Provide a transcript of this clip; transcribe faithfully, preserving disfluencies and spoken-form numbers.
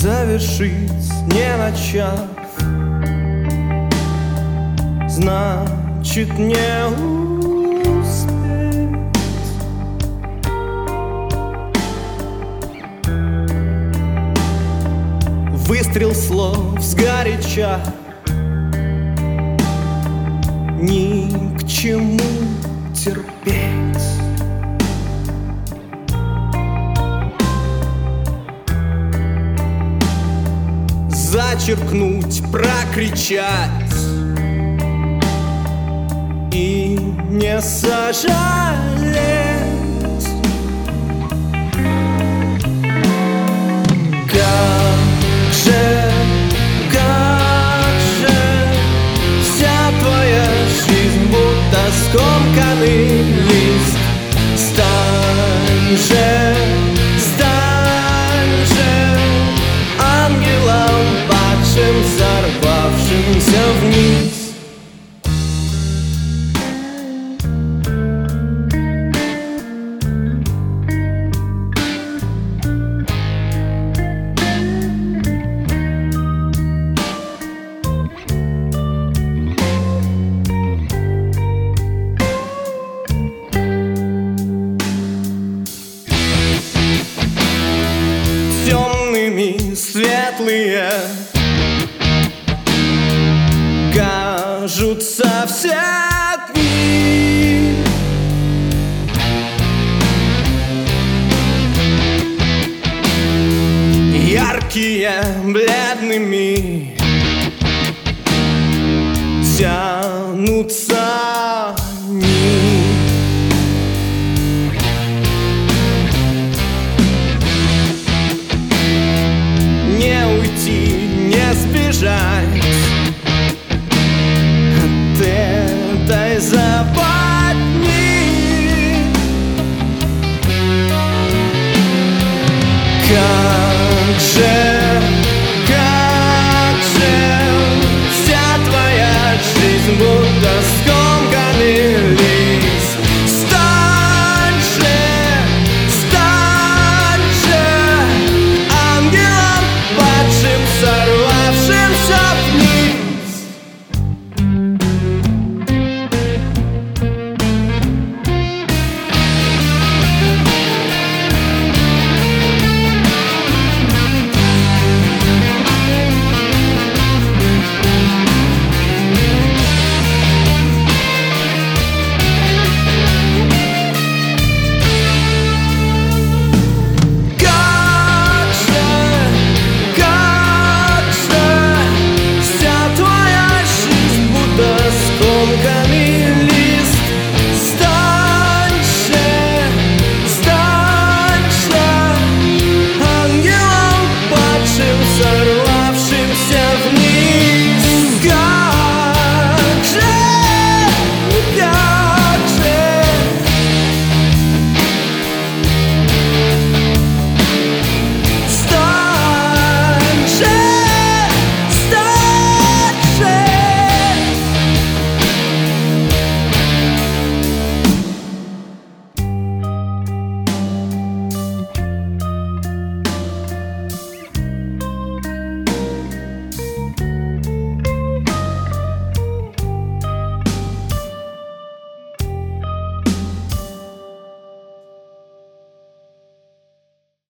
завершить, не начав, значит не успеть. Выстрел слов сгоряча, ни к чему терпеть. Зачеркнуть, прокричать и не сожалеть. Как же, как же вся твоя жизнь будто скомканный лист. Стань же, стань же ангелом, падшим, сорвавшимся вниз. Темными светлые кажутся все дни. Яркие бледными тянутся дни. Не уйти, не сбежать от этой западни. Как же